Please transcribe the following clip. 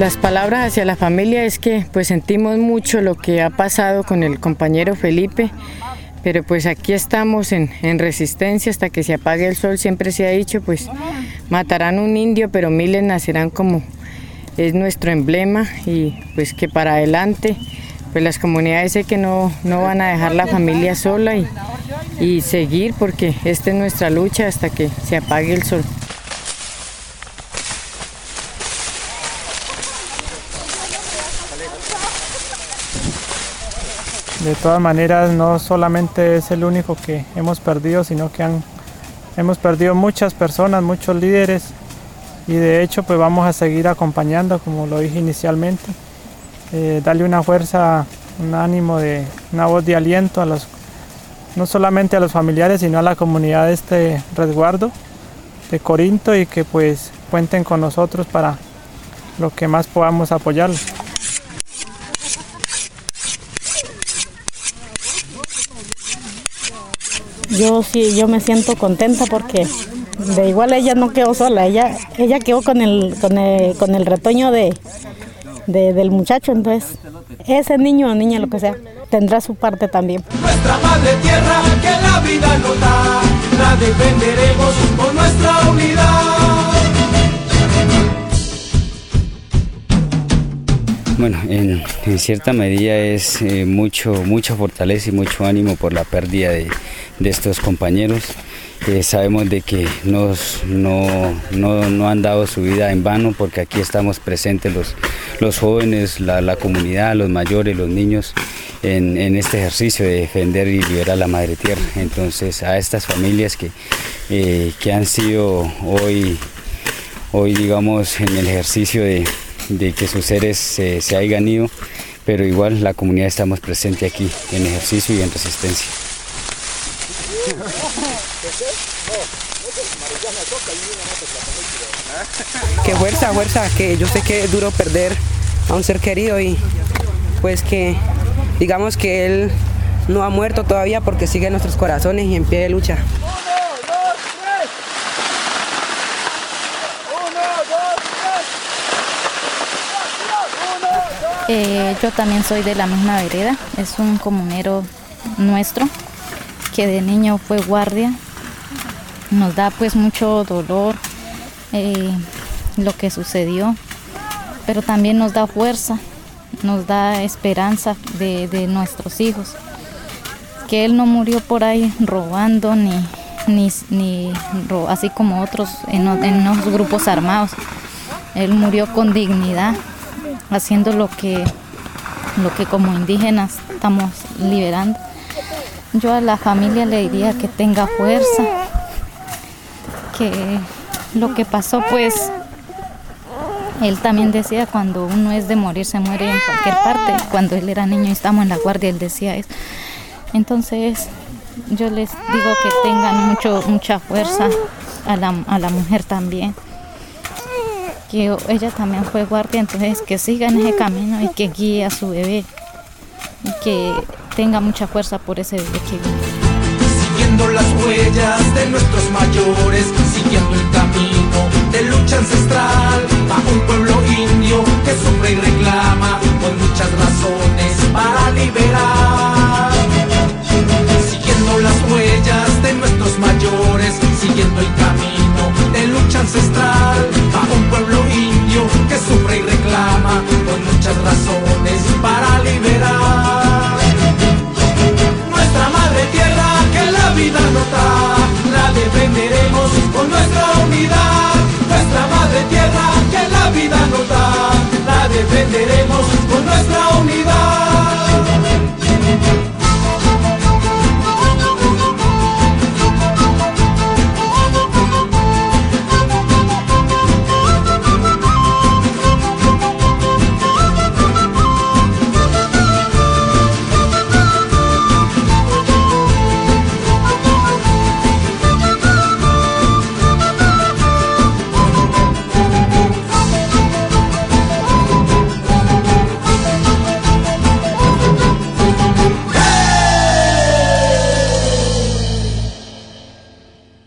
Las palabras hacia la familia es que pues sentimos mucho lo que ha pasado con el compañero Felipe, pero pues aquí estamos en resistencia hasta que se apague el sol. Siempre se ha dicho, pues matarán un indio, pero miles nacerán, como es nuestro emblema, y pues que para adelante, pues las comunidades sé que no van a dejar la familia sola y seguir, porque esta es nuestra lucha hasta que se apague el sol. De todas maneras, no solamente es el único que hemos perdido, sino que hemos perdido muchas personas, muchos líderes, y de hecho pues vamos a seguir acompañando, como lo dije inicialmente, darle una fuerza, un ánimo, una voz de aliento no solamente a los familiares, sino a la comunidad de este resguardo de Corinto, y que pues cuenten con nosotros para lo que más podamos apoyarlos. Yo me siento contenta porque de igual ella no quedó sola, ella quedó con el retoño del muchacho, entonces ese niño o niña, lo que sea, tendrá su parte también. Nuestra madre tierra que la vida nos da, la defenderemos con nuestra unidad. Bueno, en cierta medida es mucha fortaleza y mucho ánimo por la pérdida de estos compañeros. Sabemos de que no han dado su vida en vano, porque aquí estamos presentes los jóvenes, la comunidad, los mayores, los niños, en este ejercicio de defender y liberar la madre tierra. Entonces, a estas familias que han sido hoy digamos en el ejercicio de que sus seres se hayan ido, pero igual la comunidad estamos presentes aquí en ejercicio y en resistencia. Que fuerza, que yo sé que es duro perder a un ser querido, y pues que digamos que él no ha muerto todavía, porque sigue en nuestros corazones y en pie de lucha. Yo también soy de la misma vereda, es un comunero nuestro que de niño fue guardia. Nos da pues mucho dolor lo que sucedió, pero también nos da fuerza, nos da esperanza de nuestros hijos, que él no murió por ahí robando ni así como otros en los grupos armados. Él murió con dignidad, haciendo lo que como indígenas estamos liberando. Yo a la familia le diría que tenga fuerza, que lo que pasó, pues él también decía, cuando uno es de morir, se muere en cualquier parte. Cuando él era niño y estábamos en la guardia, él decía eso. Entonces yo les digo que tengan mucha fuerza a la mujer también, que ella también fue guardia, entonces que siga en ese camino y que guíe a su bebé, y que tenga mucha fuerza por ese bebé que viene. Siguiendo las huellas de nuestros mayores, siguiendo el camino de lucha ancestral, bajo un pueblo indio que sufre y reclama por muchas razones.